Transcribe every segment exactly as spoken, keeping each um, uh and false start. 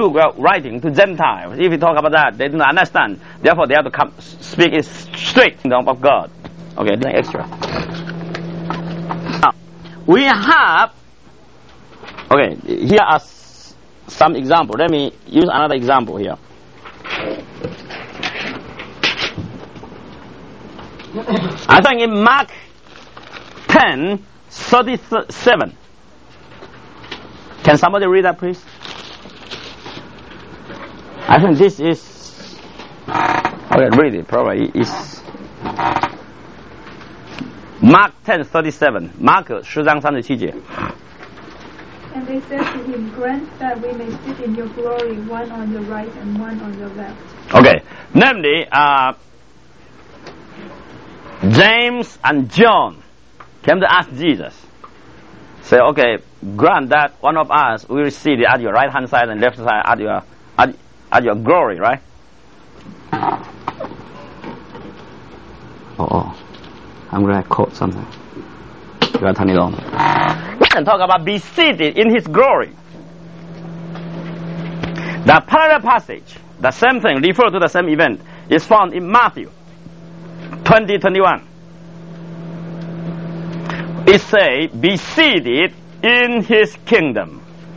Luke uh, writing to Gentiles. If you talk about that, they do not understand. Therefore, they have to come speak it straight kingdom of God. Okay, nothing extra. Now, we have. Okay, here are s- some examples. Let me use another example here. I think in Mark ten thirty-seven. Can somebody read that, please? I think this is. Okay, read it. Probably is Mark ten thirty-seven. Mark十章三十七节。 And they said to him, "Grant that we may sit in your glory, one on your right and one on your left." Okay, namely, uh, James and John came to ask Jesus. Say, okay, grant that one of us will sit at your right hand side and left side at your at, at your glory, right? Oh, oh. I'm gonna quote something. You gotta turn it on. We can talk about be seated in His glory. The parallel passage, the same thing, refer to the same event, is found in Matthew twenty twenty-one. It says, be seated in His kingdom.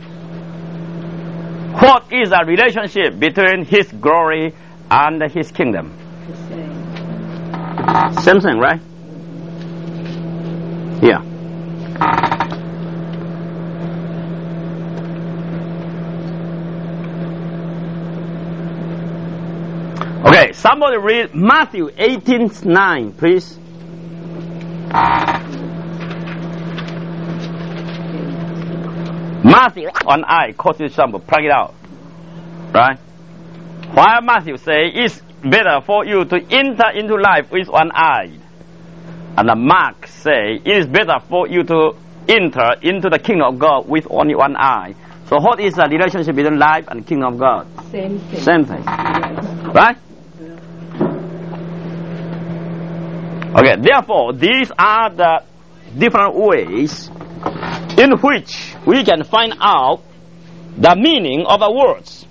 What is the relationship between His glory and His kingdom? Same thing, right? Yeah. Okay, somebody read Matthew eighteen nine, please. Matthew, one eye, cause you some, plug it out. Right? While Matthew say, it's better for you to enter into life with one eye. And Mark say, it is better for you to enter into the kingdom of God with only one eye. So what is the relationship between life and kingdom of God? Same thing. Same thing. Right? Okay, therefore, these are the different ways in which we can find out the meaning of the words.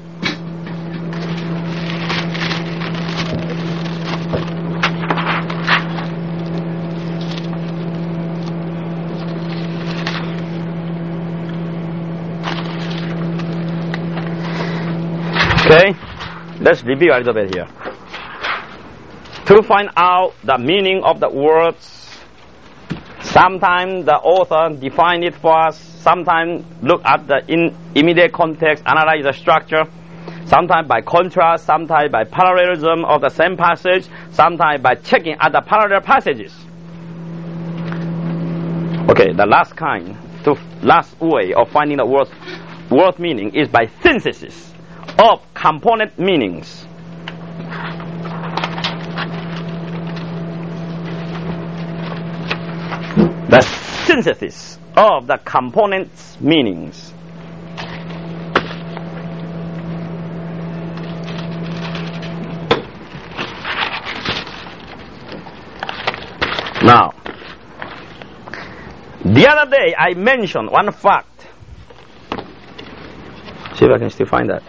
Okay, let's review a little bit here. To find out the meaning of the words, sometimes the author define it for us, sometimes look at the in immediate context, analyze the structure, sometimes by contrast, sometimes by parallelism of the same passage, sometimes by checking at the parallel passages. Okay, the last kind, the last way of finding the word, word meaning is by synthesis of component meanings. The synthesis of the components' meanings. Now, the other day I mentioned one fact. See if I can still find that.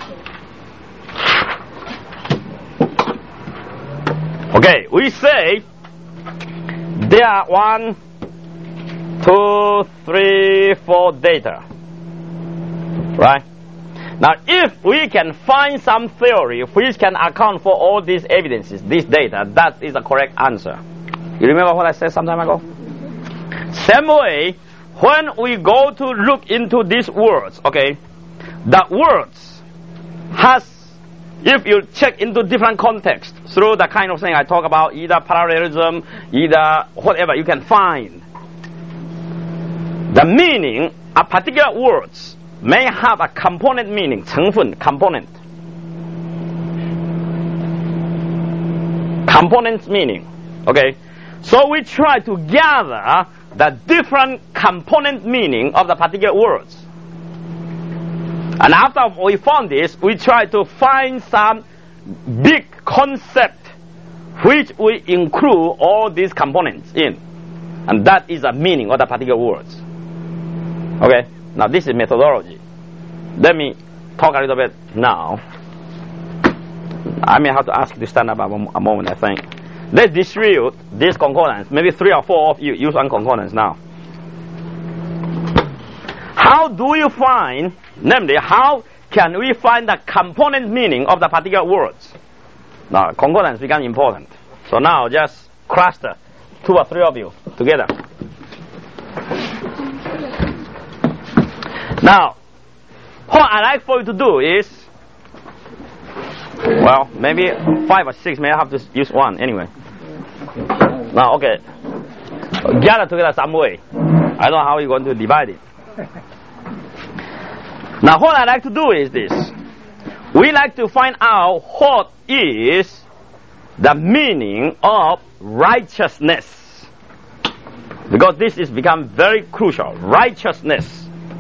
Okay, we say there are one, two, three, four data. Right? Now, if we can find some theory which can account for all these evidences, this data, that is the correct answer. You remember what I said some time ago? Same way, when we go to look into these words, okay, the words has, if you check into different contexts through the kind of thing I talk about, either parallelism, either whatever you can find, the meaning of particular words may have a component meaning, 成分 component. Component meaning. Okay? So we try to gather the different component meaning of the particular words. And after we found this, we try to find some big concept which we include all these components in. And that is the meaning of the particular words. Okay? Now this is methodology. Let me talk a little bit now. I may have to ask you to stand up a, a moment, I think. Let's distribute these concordance. Maybe three or four of you use one concordance now. How do you find, namely, how can we find the component meaning of the particular words? Now, concordance become important. So now just cluster two or three of you together. Now, what I like for you to do is, well, maybe five or six, may I have to use one anyway. Now, okay, gather together some way. I don't know how you're going to divide it. Now, what I like to do is this. We like to find out what is the meaning of righteousness. Because this is become very crucial. Righteousness.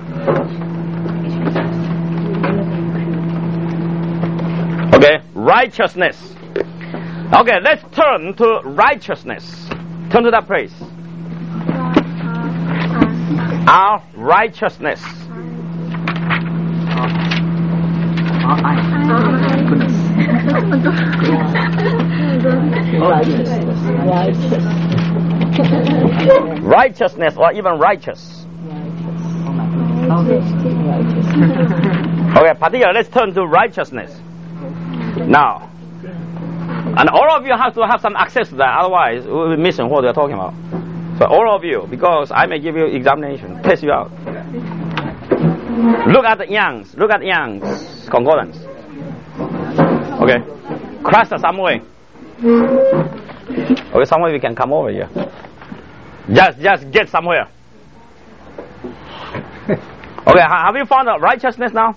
Okay, righteousness. Okay, let's turn to righteousness. Turn to that place. Our righteousness. Righteousness or even righteous. Okay, particularly let's turn to righteousness. Now, and all of you have to have some access to that, otherwise we'll be missing what we're talking about. So all of you, because I may give you examination, test you out. Look at the Young's, look at Young's concordance. Okay, cluster some way. Okay, somewhere we can come over here. Just, just get somewhere. Okay, have you found the righteousness now?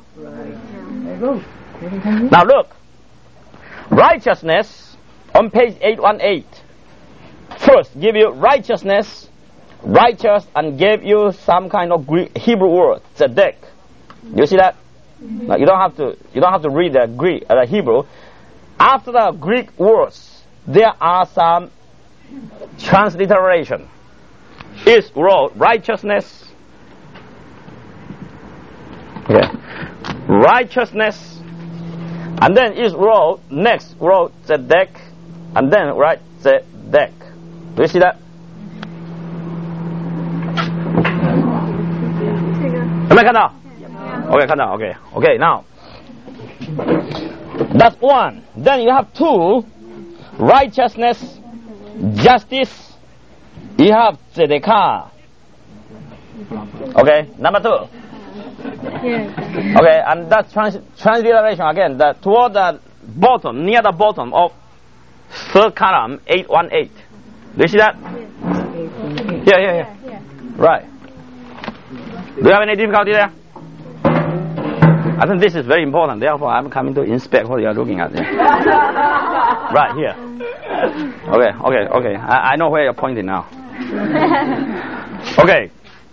Now look. Righteousness on page eight eighteen. First, give you righteousness, righteous, and give you some kind of Greek, Hebrew word, tzedek. You see that? Now, you don't have to. You don't have to read the Greek, uh, the Hebrew. After the Greek words, there are some transliteration. Is wrote righteousness. Okay, righteousness. And then is wrote, next wrote tzedek, and then write tzedek. Do you see that? Am I 看到? Okay, 看到, okay. Okay, now. That's one. Then you have two. Righteousness, justice. You have tzedekah. Okay, number two. Okay, and that's trans transliteration again. The, toward the bottom, near the bottom of third column, eight eighteen. Do you see that? Yeah, yeah, yeah. Right. Do you have any difficulty there? I think this is very important. Therefore, I'm coming to inspect what you are looking at there. Right here. Okay, okay, okay. I, I know where you're pointing now. Okay.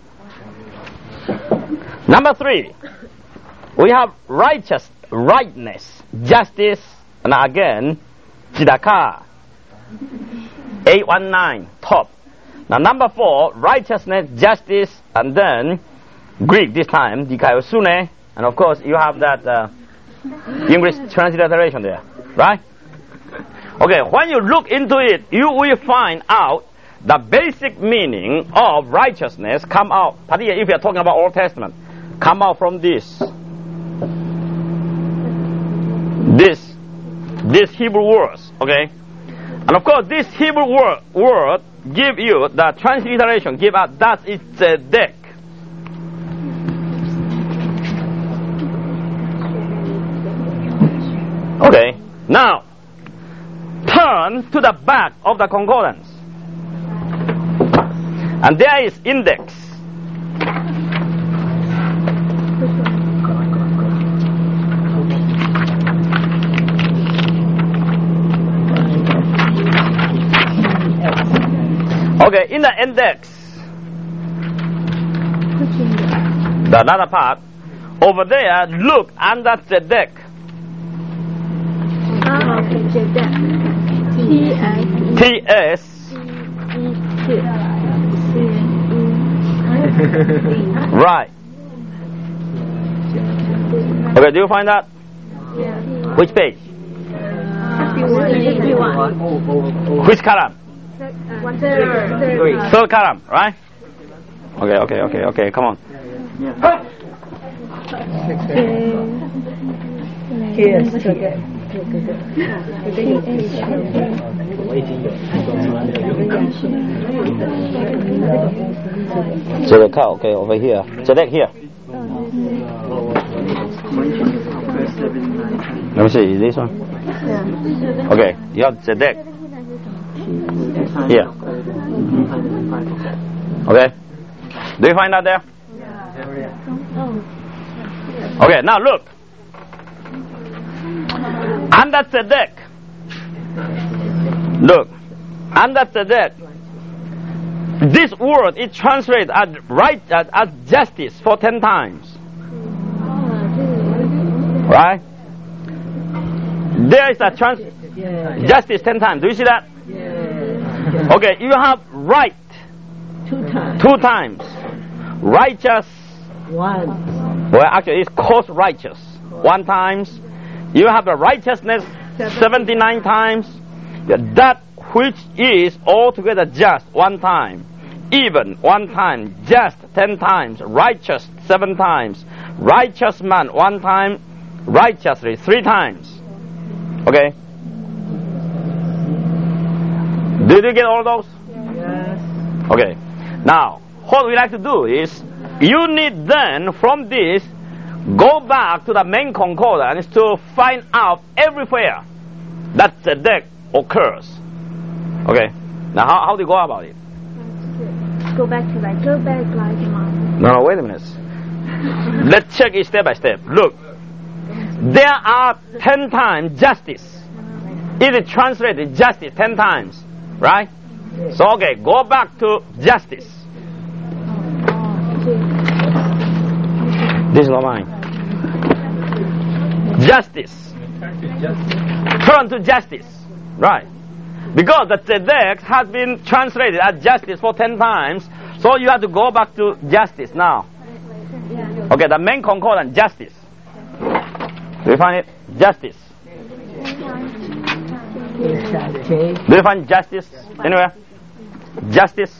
Number three, we have righteous, rightness, justice, and again, tzedakah. eight nineteen, top. Now number four, righteousness, justice, and then Greek this time, dikaiosune, and of course you have that uh, English transliteration there, right? Okay, when you look into it, you will find out the basic meaning of righteousness come out, particularly if you're talking about Old Testament, come out from this. This, this Hebrew words, okay? And of course, this Hebrew word, word give you the transliteration, give out that is tzedek. Okay, now turn to the back of the concordance, and there is index. Okay, in the index, the another part, over there, look under tzedek. Ah, okay, tzedek. T S. Right. Okay, do you find that? Yeah. Which page? fifty-one. Which column? One third. Third. Third column, right? Okay, okay, okay, okay, come on. So the cow, okay, over here. Select here. Let me see, this one? Okay, you have Zedek. Here. Okay. Do you find that there? Okay, now look. Under Tzedek. Look. Under Tzedek. This word is translated as right as, as justice for ten times. Right? There is a trans justice ten times. Do you see that? Okay, you have right Two times. two times. Righteous. One. Well, actually, it's called righteous. One times. You have the righteousness seventy-nine times. That which is altogether just one time. Even one time. Just ten times. Righteous seven times. Righteous man one time. Righteously three times. Okay? Did you get all those? Yes. Okay. Now, what we like to do is, you need then from this, go back to the main concordance to find out everywhere that Tzedek occurs. Okay. Now, how, how do you go about it? Go back to like, go back like mom. No, no, wait a minute. Let's check it step by step. Look. There are ten times justice. It is translated justice ten times. Right? So, okay, go back to justice. This is not mine. Justice. Turn to justice. Right. Because the Tzedek has been translated as justice for ten times, so you have to go back to justice now. Okay, the main concordance, justice. Do you find it? Justice. Do you find justice anywhere? Justice.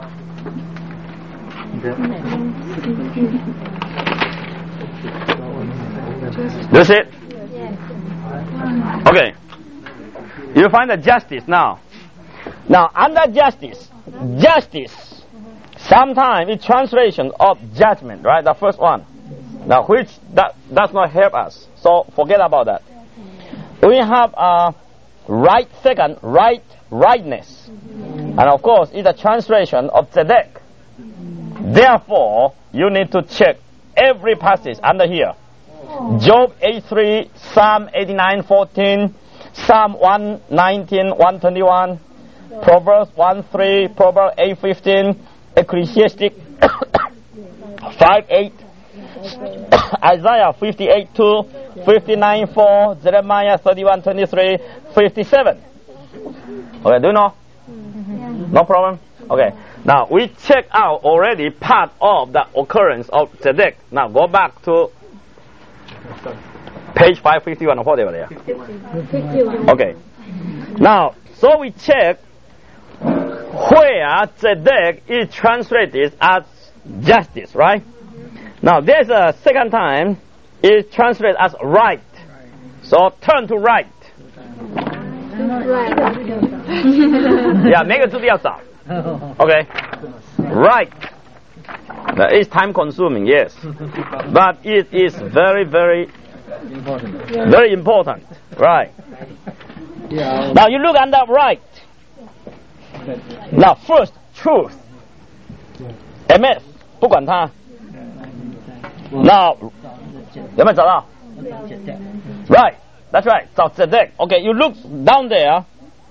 Do you see it? Okay. You find the justice now. Now, under justice, justice, sometimes it's translation of judgment, right? The first one. Now, which that does not help us. So, forget about that. We have a right second, right, rightness. And of course, it's a translation of Tzedek. Therefore, you need to check every passage under here. Job eighty-three, Psalm eighty-nine, fourteen, Psalm one nineteen, one twenty-one, Proverbs one three, Proverbs eight fifteen, Ecclesiastic five eight, Isaiah fifty-eight two, fifty-nine four, Jeremiah thirty-one twenty-three, fifty-seven. Okay, do you know? No problem? Okay. Now, we check out already part of the occurrence of Tzedek. Now, go back to page five fifty-one or whatever there. Okay. Now, so we check where Tzedek is translated as justice, right? Now, there's a second time it's translated as right. So, turn to right. Yeah, 每个字都要找. Okay. Right. That is time consuming, yes. But it is very, very, very important. Right. Now you look under right. Now first, truth. M S, 不管它. Now, 有没有找到? Right. That's right. 找 Tzedek. Okay, you look down there.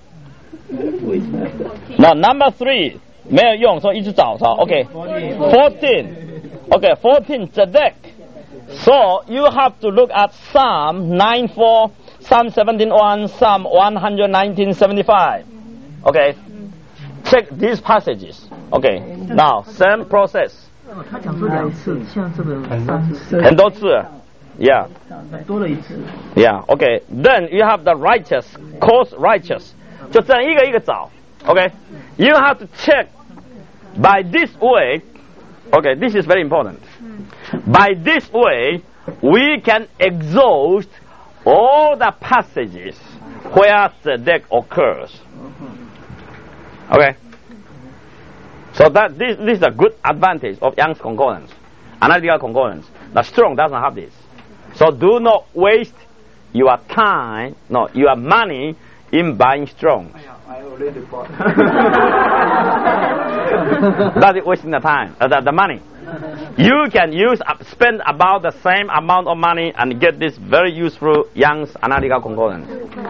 Now number three 没有用，所以一直找找。Okay, fourteen. Okay, fourteen Tzedek. So you have to look at Psalm nine four, Psalm seventeen one, Psalm one nineteen seventy-five. Okay, check these passages. Okay, now same process. 他讲出两次，像这个三次。 很多次。 Yeah. Yeah. Okay. Then you have the righteous, cause righteous. 就这样一个一个找。Okay. You have to check by this way. Okay. This is very important. By this way, we can exhaust all the passages where tzedek occurs. Okay. So that this, this is a good advantage of Young's concordance, analytical concordance. The Strong doesn't have this. So do not waste your time, no, your money in buying Strong. I already bought. That is wasting the time, uh, the, the money. You can use, uh, spend about the same amount of money and get this very useful Young's analytical concordance.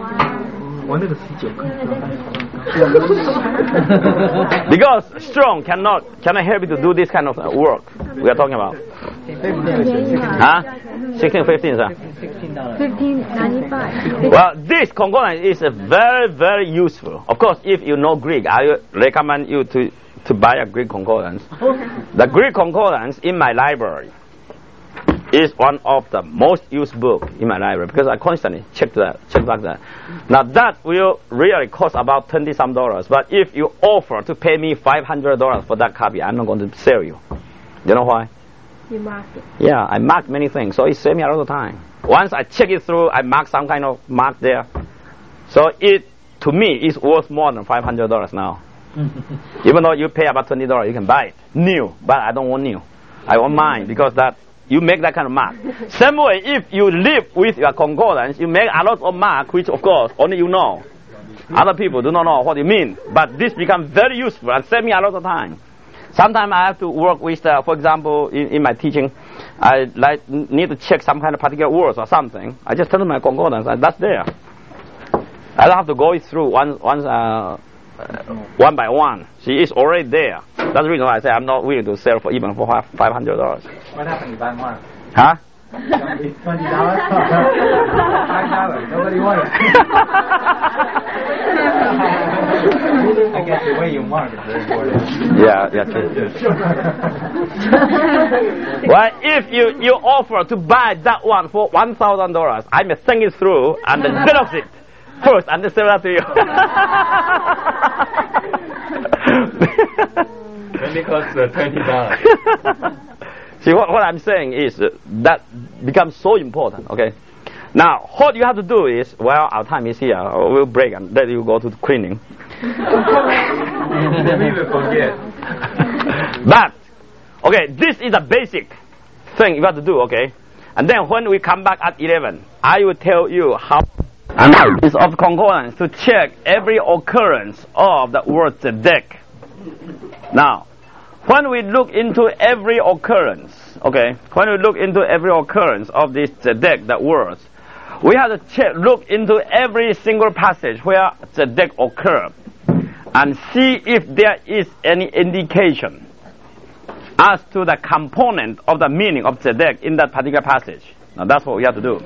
Because Strong cannot cannot help you to do this kind of uh, work we are talking about. Huh? Sixteen fifteen, sir. Fifteen ninety-five. Well, this concordance is uh, very very useful. Of course, if you know Greek, I recommend you to to buy a Greek concordance. The Greek concordance in my library is one of the most used book in my library because I constantly check that, check back that. Now that will really cost about twenty some dollars. But if you offer to pay me five hundred dollars for that copy, I'm not going to sell you. You know why? You mark it. Yeah, I mark many things, so it saves me a lot of time. Once I check it through, I mark some kind of mark there. So it, to me, is worth more than five hundred dollars now. Even though you pay about twenty dollars, you can buy it new. But I don't want new. I want mine because that you make that kind of mark. Same way, if you live with your concordance, you make a lot of mark, which of course only you know. Other people do not know what you mean. But this becomes very useful and save me a lot of time. Sometimes I have to work with, uh, for example, in, in my teaching, I like need to check some kind of particular words or something. I just turn to my concordance, and that's there. I don't have to go through one, one, uh, one by one. She is already there. That's the reason why I say I'm not willing to sell for even for five hundred dollars. What happened to buy more? Huh? Twenty dollars. Five dollars. Nobody wants it. I guess the way you mark is very important. Yeah, yeah, true. Well, if you, you offer to buy that one for one thousand dollars, I may think it through and then xerox it first and then sell that to you. When it costs uh, twenty dollars. See, what, what I'm saying is uh, that becomes so important, okay? Now, what you have to do is, well, our time is here. We'll break and then you go to the cleaning. But, okay, this is a basic thing you have to do, okay? And then when we come back at eleven, I will tell you how analysis of concordance to check every occurrence of the word tzedek. Now, when we look into every occurrence, okay, when we look into every occurrence of this tzedek, the words, we have to check, look into every single passage where tzedek occurred and see if there is any indication as to the component of the meaning of tzedek in that particular passage. Now that's what we have to do.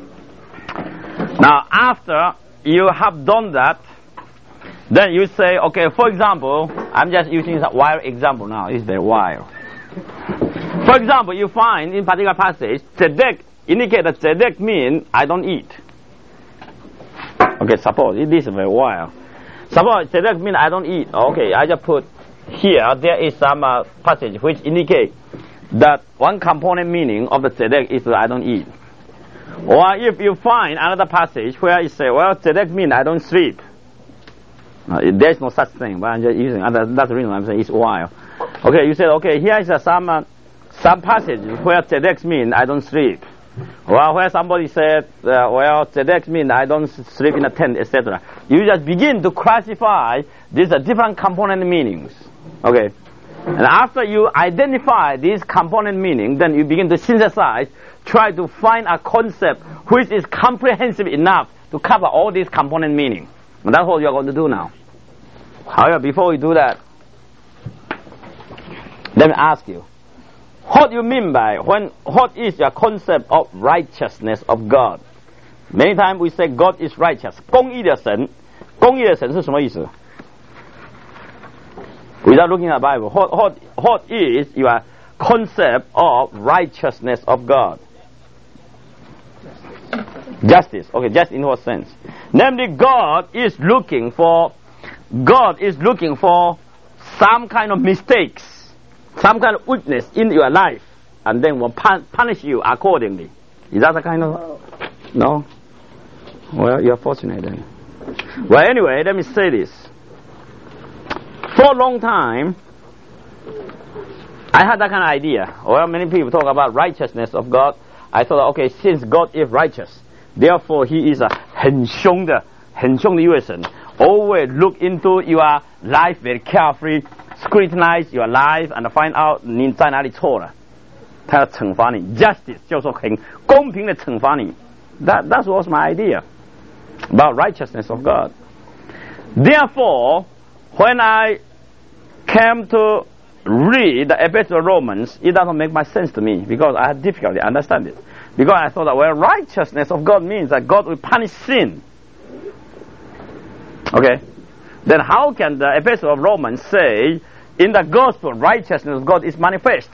Now after you have done that, then you say, okay, for example, I'm just using a wild example now. It's very wild. For example, you find in particular passage, tzedek indicate that tzedek means I don't eat. Okay, suppose this is very wild. Suppose tzedek means I don't eat. Okay, I just put here, there is some uh, passage which indicate that one component meaning of the tzedek is that I don't eat. Or if you find another passage where you say, well, tzedek means I don't sleep. Uh, there is no such thing, but I'm just using, uh, that's the reason I'm saying it's wild. Okay, you said, okay, here is uh, some, uh, some passage where tzedek means I don't sleep. Well, where somebody said, uh, well, tzedek means I don't sleep in a tent, et cetera. You just begin to classify these uh, different component meanings. Okay. And after you identify these component meanings, then you begin to synthesize, try to find a concept which is comprehensive enough to cover all these component meanings. And that's what you're going to do now. However, before we do that, let me ask you, what do you mean by, when, what is your concept of righteousness of God? Many times we say God is righteous. 公义的神，公义的神是什么意思? Without looking at the Bible, what, what, what is your concept of righteousness of God? Justice. Okay, just in what sense? Namely, God is looking for, God is looking for some kind of mistakes, some kind of weakness in your life, and then will pun- punish you accordingly. Is that the kind of... No? Well, you're fortunate then. Well, anyway, let me say this. For a long time, I had that kind of idea. Well, many people talk about righteousness of God. I thought, okay, since God is righteous, therefore He is a 很凶的, 很凶的一位神. Always look into your life very carefully, scrutinize your life and find out 你在哪里错了。他要惩罚你 ，justice 就是说很公平的惩罚你。That that was my idea about righteousness of God. Therefore, when I came to read the Epistle of Romans, it doesn't make much sense to me because I had difficulty understand it. Because I thought that well, righteousness of God means that God will punish sin. Okay, then how can the Epistle of Romans say in the gospel righteousness of God is manifest?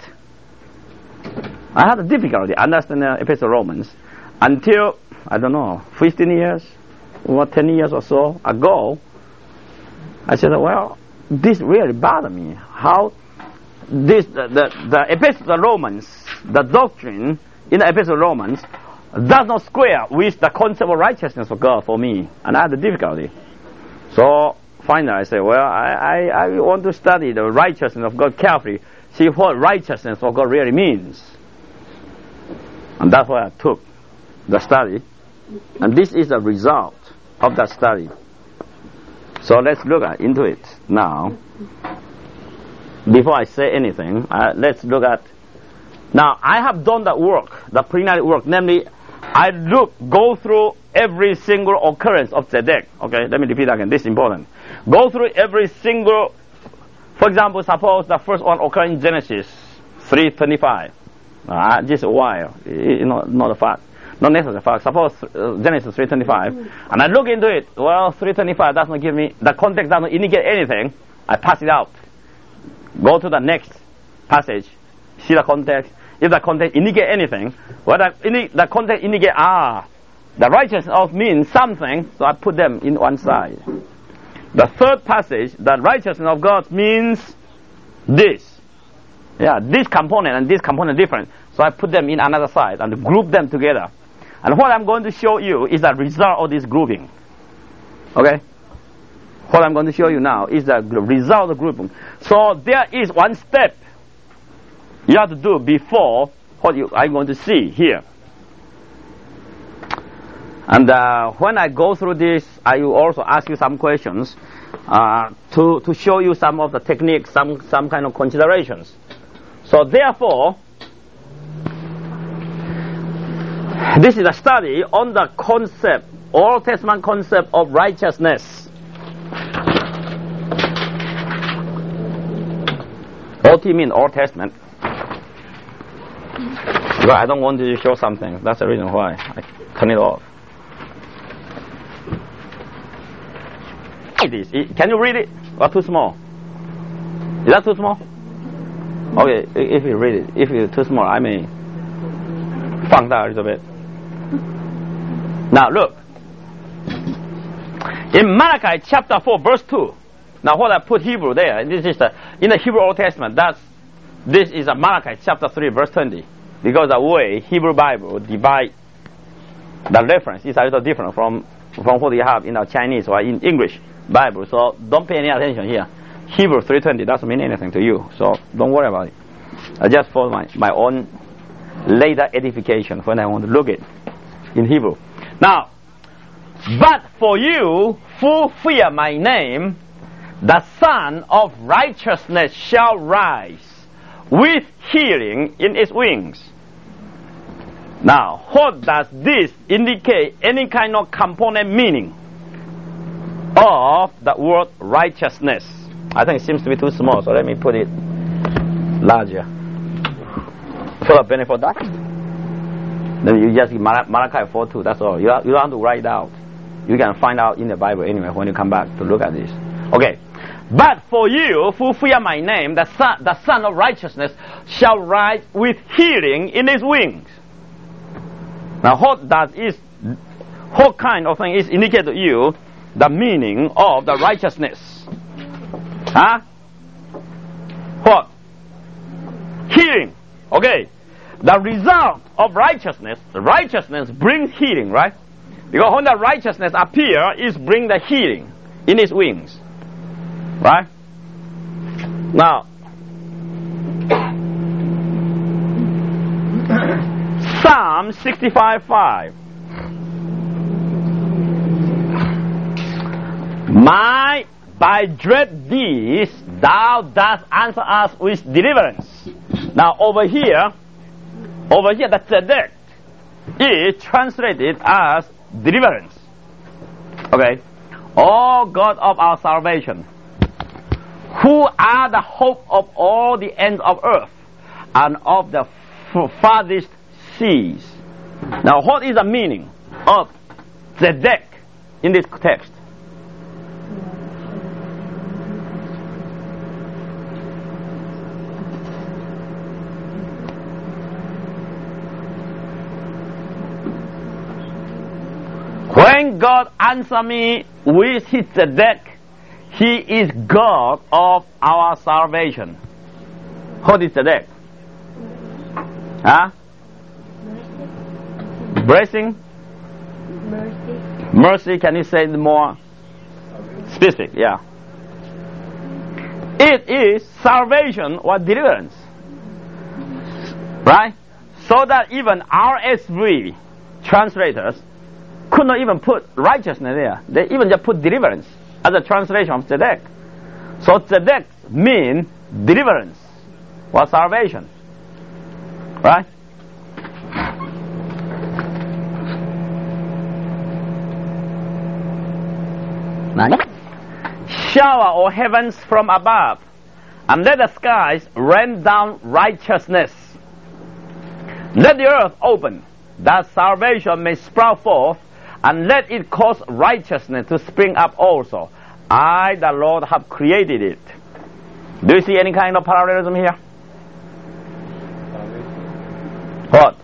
I had a difficulty understanding the Epistle of Romans until, I don't know, fifteen years or ten years or so ago. I said, well, this really bothered me. How this the, the, the Epistle of Romans, the doctrine in the Epistle of Romans does not square with the concept of righteousness of God for me. And I had a difficulty. So finally I said, well, I, I, I want to study the righteousness of God carefully, see what righteousness of God really means. And that's why I took the study. And this is the result of that study. So let's look at, into it now. Before I say anything, uh, let's look at... Now, I have done that work, the preliminary work. Namely, I look, go through every single occurrence of Tzedek. Okay, let me repeat again. This is important. Go through every single... For example, suppose the first one occurs in Genesis three twenty-five. Uh, just a while, you know, not a fact, not necessarily a fact. Suppose uh, Genesis three twenty-five, and I look into it. Well, three twenty-five does not give me the context, does not indicate anything. I pass it out. Go to the next passage, see the context. If the context indicate anything, well, the, indi- the context indicate ah, the righteousness of means something. So I put them in one side. The third passage, the righteousness of God means this. Yeah, this component and this component different. So I put them in another side and group them together. And what I'm going to show you is the result of this grouping. Okay? What I'm going to show you now is the result of the grouping. So there is one step you have to do before what you are going to see here. And uh, when I go through this, I will also ask you some questions uh, to, to show you some of the techniques, some, some kind of considerations. So therefore, this is a study on the concept, Old Testament concept of righteousness. O T means Old Testament. Because I don't want to show something. That's the reason why I turn it off. It is. Can you read it? Or too small? Is that too small? Okay, if you read it, if it's too small, I may 放大 a little bit. Now look, in Malachi chapter four, verse two. Now what I put Hebrew there, and this is the in the Hebrew Old Testament. That's this is a Malachi chapter three, verse twenty, because the way Hebrew Bible divide the reference is a little different from from what you have in our Chinese or in English Bible. So don't pay any attention here. Hebrew three twenty doesn't mean anything to you, so don't worry about it. I just for my, my own later edification when I want to look at it in Hebrew. Now, but for you who fear my name, the Son of Righteousness shall rise with healing in its wings. Now, what does this indicate? Any kind of component meaning of the word righteousness? I think it seems to be too small, so let me put it larger for the benefit of that. Then you just Mal- Malachi four two, that's all. You, have, you don't have to write it out. You can find out in the Bible anyway when you come back to look at this. Okay. But for you who fear my name, the son, the son of Righteousness shall rise with healing in his wings. Now what does is what kind of thing is indicated to you the meaning of the righteousness? Huh? What? Healing. Okay. The result of righteousness, righteousness brings healing, right? Because when the righteousness appears, it brings the healing in its wings. Right? Now, Psalm sixty-five five. My, by dread deeds, thou dost answer us with deliverance. Now, over here, over here, the tzedek is translated as deliverance. Okay? O God of our salvation, who are the hope of all the ends of earth and of the farthest seas. Now, what is the meaning of tzedek in this text? When God answers me with His tzedek, He is God of our salvation. What is tzedek? Huh? Blessing? Mercy. Mercy, can you say it more specific? Yeah. It is salvation or deliverance. Right? So that even R S V translators could not even put righteousness there. They even just put deliverance as a translation of tzedek. So tzedek means deliverance or salvation. Right? Nine. Shower, O heavens, from above, and let the skies rain down righteousness. Let the earth open, that salvation may sprout forth, and let it cause righteousness to spring up also. I, the Lord, have created it. Do you see any kind of parallelism here? What?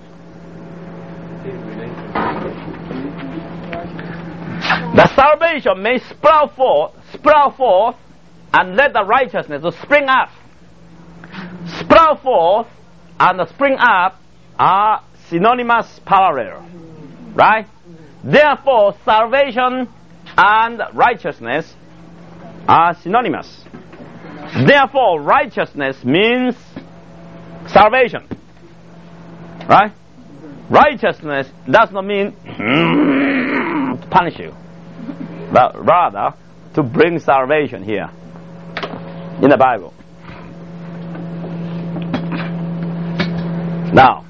The salvation may sprout forth, sprout forth, and let the righteousness to spring up. Sprout forth and spring up are synonymous parallel, right? Therefore, salvation and righteousness are synonymous. Therefore, righteousness means salvation, right? Righteousness does not mean to punish you, but rather to bring salvation here in the Bible. Now,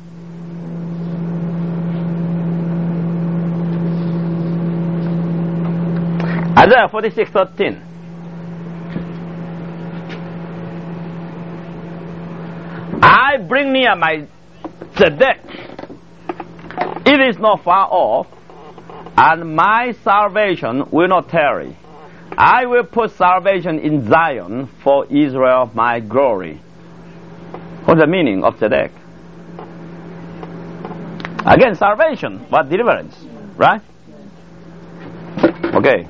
Isaiah forty-six thirteen. I bring near my tzedek. It is not far off, and my salvation will not tarry. I will put salvation in Zion for Israel, my glory. What's the meaning of tzedek? Again, salvation, but deliverance, right? Okay.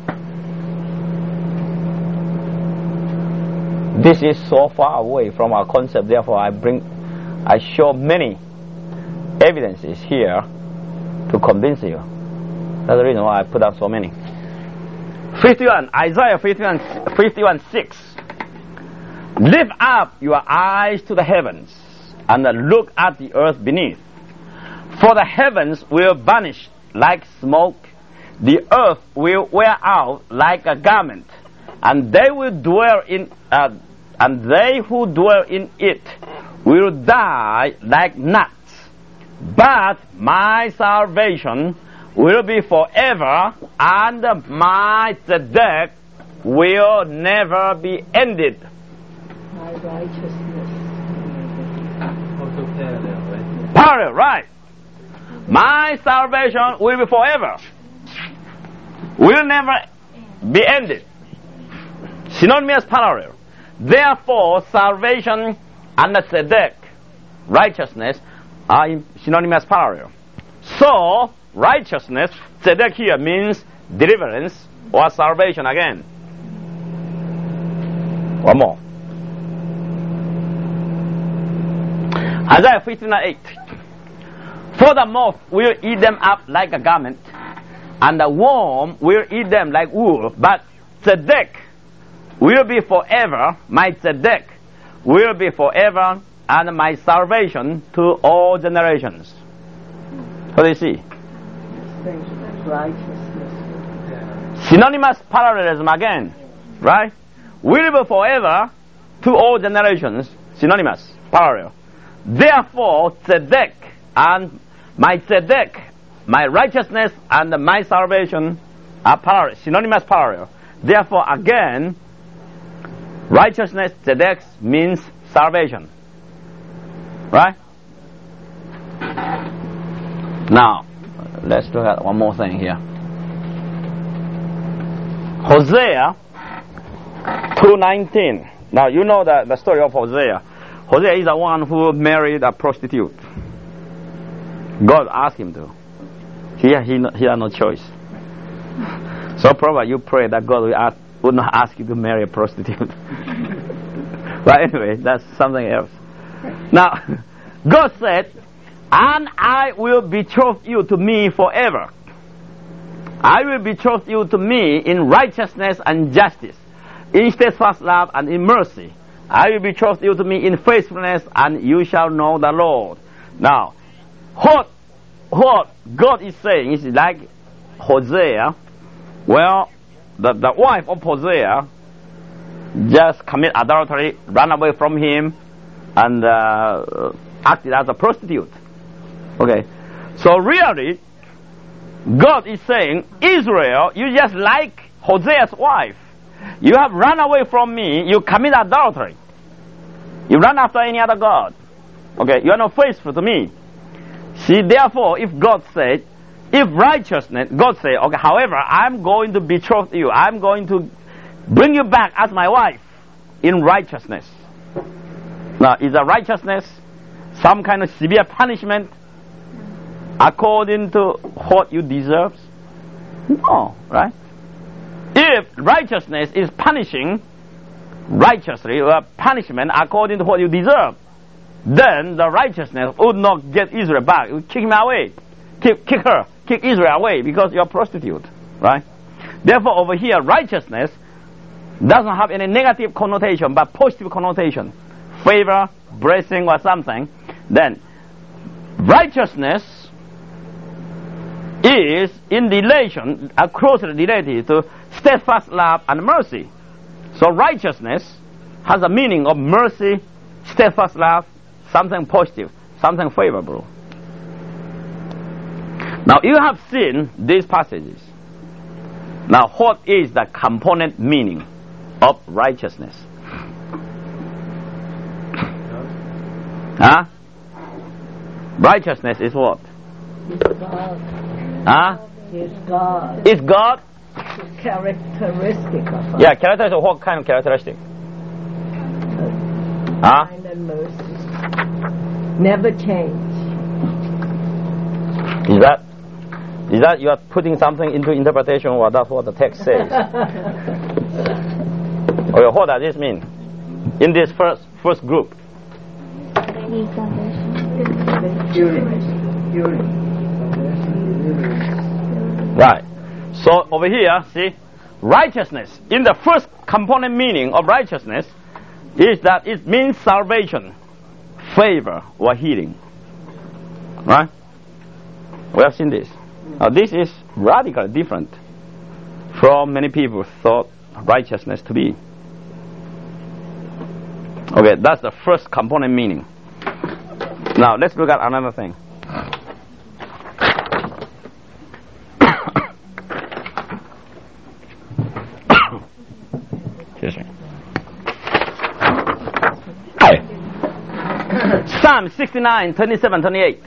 This is so far away from our concept, therefore I bring, I show many evidences here to convince you. That's the reason why I put up so many. fifty-one, Isaiah fifty-one, fifty-one six. Lift up your eyes to the heavens and look at the earth beneath. For the heavens will vanish like smoke, the earth will wear out like a garment, and they will dwell in, uh, and they who dwell in it will die like gnats. But my salvation will be forever, and my tzedek will never be ended. My righteousness. Also parallel, right? Parallel, right? My salvation will be forever, will never be ended. Synonymous parallel. Therefore, salvation and the tzedek, righteousness, are synonymous parallel. So, righteousness, tzedek here means deliverance or salvation again. One more. Isaiah fifteen eight. For the moth will eat them up like a garment, and the worm will eat them like wool. But tzedek will be forever. My tzedek will be forever, and my salvation to all generations. What do you see? Righteousness. Synonymous parallelism again, right? Will be forever to all generations. Synonymous, parallel. Therefore, tzedek and my tzedek, my righteousness and my salvation are parallel, synonymous parallel. Therefore, again, righteousness, tzedek means salvation. Right? Now, let's look at one more thing here. Hosea two nineteen. Now, you know the, the story of Hosea. Hosea is the one who married a prostitute. God asked him to. He, he, he had no choice. So probably you pray that God will ask, would not ask you to marry a prostitute. But anyway, that's something else. Now, God said, and I will betroth you to me forever. I will betroth you to me in righteousness and justice, in steadfast love and in mercy. I will betroth you to me in faithfulness, and you shall know the Lord. Now, what, what God is saying is like Hosea. Well, the, the wife of Hosea just commit adultery, ran away from him, and uh, acted as a prostitute. Okay, so really, God is saying, Israel, you just like Hosea's wife. You have run away from me, you commit adultery. You run after any other God. Okay, you are not faithful to me. See, therefore, if God said, if righteousness, God said, okay, however, I'm going to betroth you. I'm going to bring you back as my wife in righteousness. Now, is a righteousness some kind of severe punishment according to what you deserve? No, right? If righteousness is punishing righteously, or punishment according to what you deserve, then the righteousness would not get Israel back. It would kick him away. Kick, kick her, kick Israel away because you're a prostitute, right? Therefore, over here, righteousness doesn't have any negative connotation, but positive connotation. Favor, blessing, or something. Then, righteousness is in relation, uh, closely related to steadfast love and mercy. So righteousness has a meaning of mercy, steadfast love, something positive, something favorable. Now you have seen these passages. Now what is the component meaning of righteousness? Huh? Righteousness is what? It's God. Huh? It's God. Is God? It's characteristic of us. Yeah, characteristic. What kind of characteristic? Huh? Kind and mercy. Never change. Is that is that you are putting something into interpretation, or that's what the text says? Okay, what does this mean? In this first first group. Right. So over here, see, righteousness, in the first component meaning of righteousness, is that it means salvation, favor, or healing. Right? We have seen this. Now this is radically different from many people thought righteousness to be. Okay, that's the first component meaning. Now let's look at another thing. Excuse me. Psalm sixty-nine, twenty-seven, twenty-eight.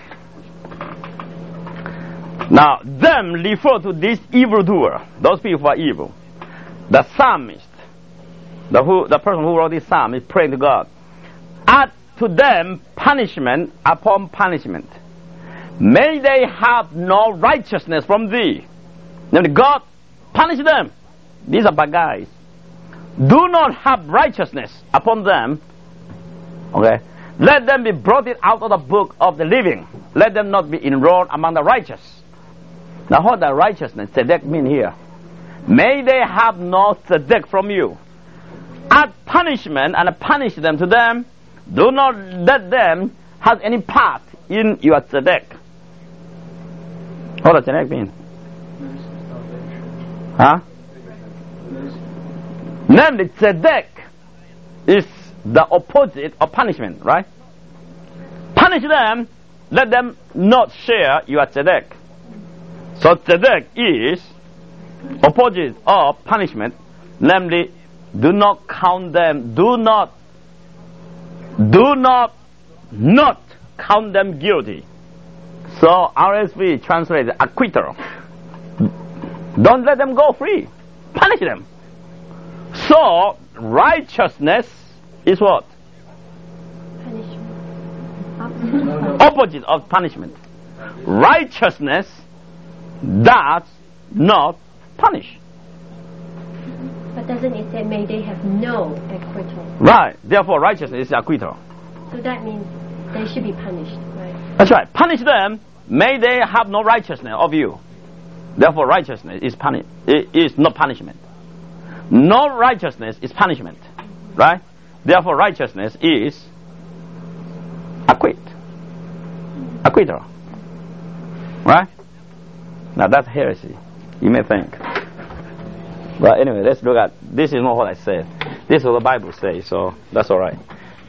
Now, them refer to this evildoer, those people who are evil. The psalmist, the, who, the person who wrote this psalm is praying to God. Add to them punishment upon punishment. may they have no righteousness from thee. Then God punish them. These are bad guys. Do not have righteousness upon them. Okay. Let them be blotted out of the book of the living. Let them not be enrolled among the righteous. Now what does righteousness, tzedek, mean here? May they have no tzedek from you. Add punishment and punish them to them. Do not let them have any part in your tzedek. What does tzedek mean? Huh? Namely, tzedek is the opposite of punishment, right? Punish them, let them not share your tzedek. So tzedek is opposite of punishment, namely, do not count them, do not, do not, not count them guilty. So R S V translates acquittal. Don't let them go free. Punish them. So righteousness is what? Punishment. Opposite of punishment. Righteousness does not punish. But doesn't it say may they have no acquittal? Right. Therefore righteousness is acquittal. So that means they should be punished, right? That's right. Punish them, may they have no righteousness of you. Therefore righteousness is puni- is not punishment. No righteousness is punishment. Right? Therefore righteousness is acquit. Acquittal. Right? Now that's heresy, you may think. But anyway, let's look at, this is not what I said. This is what the Bible says, so that's alright.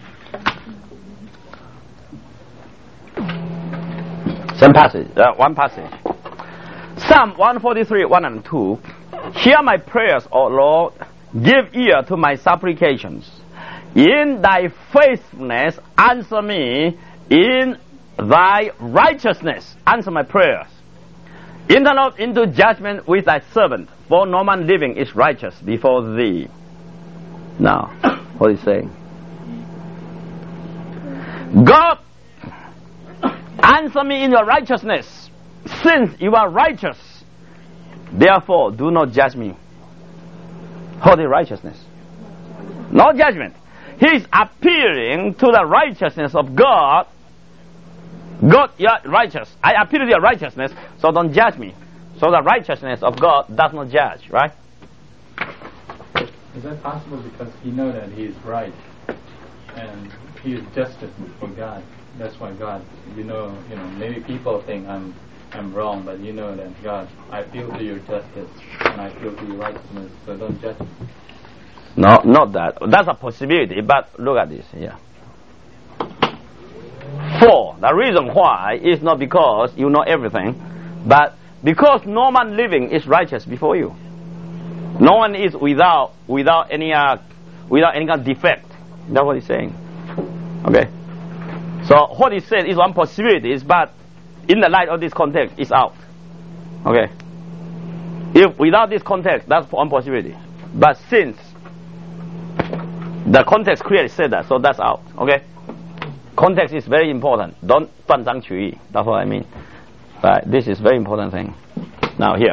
Same passage, uh, one passage. Psalm one forty-three, one and two. Hear my prayers, O Lord. Give ear to my supplications. In thy faithfulness, answer me. In thy righteousness, answer my prayers. Enter not into judgment with thy servant, for no man living is righteous before thee. Now, what is he saying? God, answer me in your righteousness, since you are righteous. Therefore, do not judge me. What is righteousness? No judgment. He is appealing to the righteousness of God. God, you are righteous. I appeal to your righteousness, so don't judge me. So the righteousness of God does not judge, right? Is that possible because he knows that he is right and he is justice for God? That's why God, you know, you know, maybe people think I'm I'm wrong, but you know that God, I appeal to your justice and I appeal to your righteousness, so don't judge me. No, not that. That's a possibility, but look at this here. Four, the reason why is not because you know everything, but because no man living is righteous before you. No one is without without any uh, without any kind of defect. That's what he's saying. Okay. So what he said is one possibility, but in the light of this context, it's out. Okay. If without this context, that's one possibility. But since the context clearly said that, so that's out. Okay. Context is very important. Don't 断章取义. That's what I mean. Right. This is very important thing. Now here.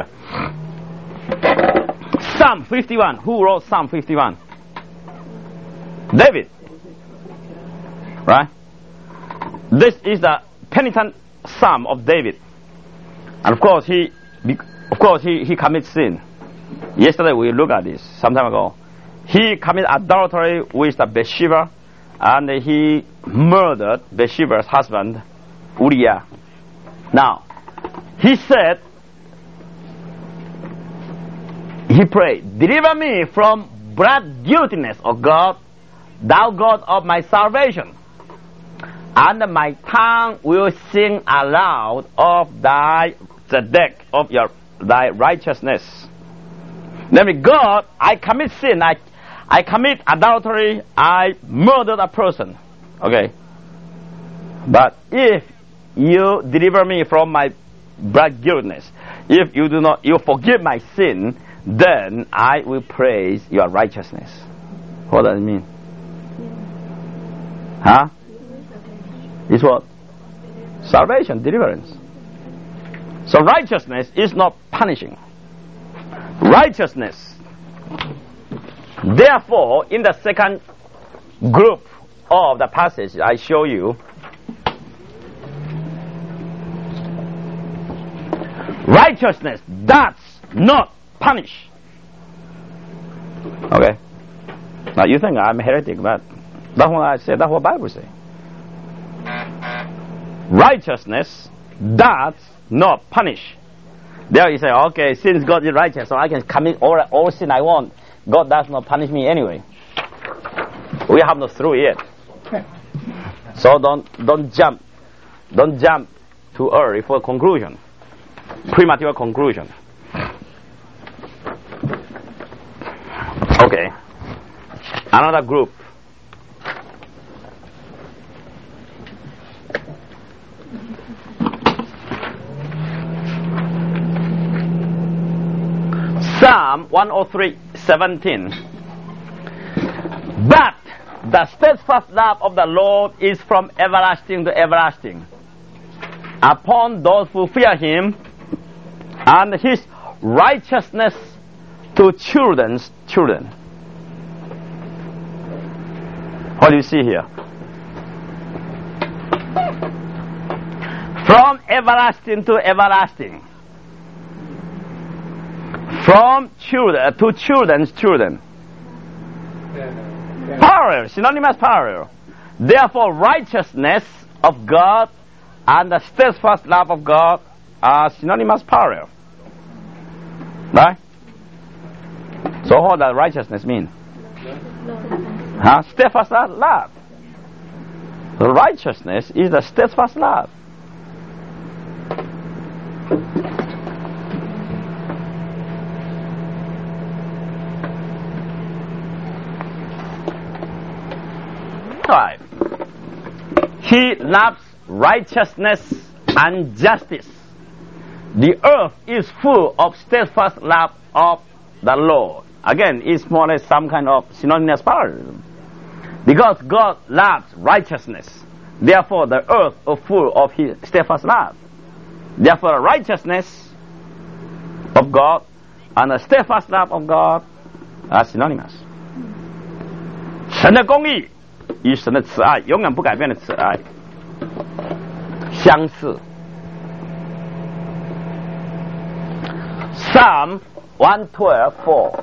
Psalm fifty-one. Who wrote Psalm fifty-one? David. Right? This is the penitent psalm of David. And of course he of course he, he commits sin. Yesterday we looked at this some time ago. He committed adultery with the Bathsheba, and he murdered Bathsheba's husband, Uriah. Now, he said, he prayed, deliver me from blood guiltiness, O God, thou God of my salvation. And my tongue will sing aloud of thy tzedek, of your thy righteousness. Namely, God, I commit sin, I I commit adultery, I murdered a person. Okay. But if you deliver me from my blood guiltiness, if you do not, you forgive my sin, then I will praise your righteousness. What does it mean? Huh? It's what? Salvation, deliverance. So righteousness is not punishing. Righteousness. Therefore, in the second group of the passage I show you, righteousness does not punish. Okay? Now you think I'm a heretic, but that's what I say, that's what the Bible says. Righteousness does not punish. There you say, okay, since God is righteous, so I can commit all, all sin I want. God does not punish me anyway. We have not through yet. So don't don't jump. Don't jump too early for conclusion. Premature conclusion. Okay. Another group. Psalm one oh three, seventeen. But the steadfast love of the Lord is from everlasting to everlasting upon those who fear Him, and His righteousness to children's children. What do you see here? From everlasting to everlasting. From children to children's children. Parallel, synonymous parallel. Therefore, righteousness of God and the steadfast love of God are synonymous parallel. Right? So what does righteousness mean? Huh? Steadfast love. The righteousness is the steadfast love. Five. He loves righteousness and justice. The earth is full of steadfast love of the Lord. Again, it's more or less some kind of synonymous parallelism. Because God loves righteousness, therefore the earth is full of His steadfast love. Therefore, the righteousness of God and the steadfast love of God are synonymous. 神的公义与神的慈爱，永远不改变的慈爱，相似。Psalm one twelve four.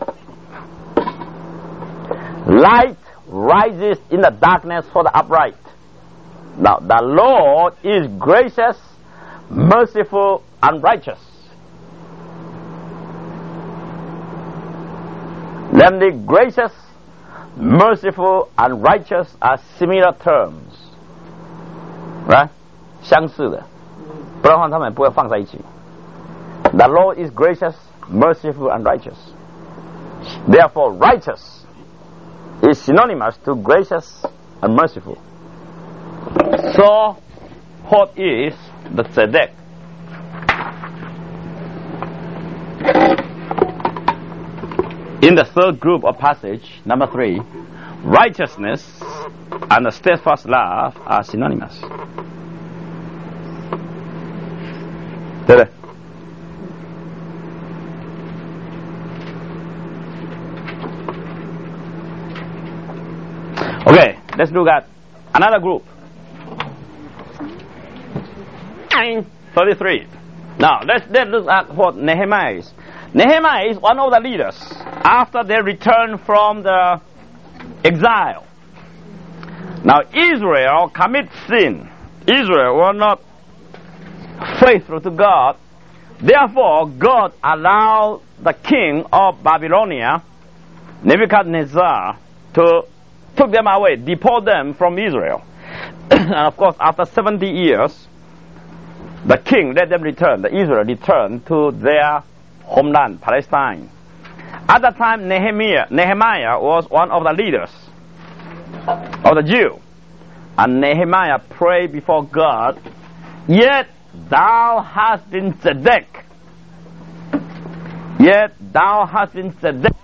Light rises in the darkness for the upright. Now, the Lord is gracious, merciful, and righteous. Then the gracious, merciful, and righteous are similar terms. Right? 相似的，不然的话他们不会放在一起。The Lord is gracious, merciful, and righteous. Therefore, righteous is synonymous to gracious and merciful. So, what is the tzedek? In the third group of passage, number three, righteousness and the steadfast love are synonymous. Did Okay, let's look at another group. thirty-three. Now, let's, let's look at what Nehemiah is. Nehemiah is one of the leaders after they returned from the exile. Now, Israel commit sin. Israel was not faithful to God. Therefore, God allowed the king of Babylonia, Nebuchadnezzar, to took them away, deport them from Israel. And of course, after seventy years, the king let them return, the Israel returned to their homeland, Palestine. At that time, Nehemiah, Nehemiah was one of the leaders of the Jew. And Nehemiah prayed before God, yet thou hast been tzedek. Yet thou hast been tzedek.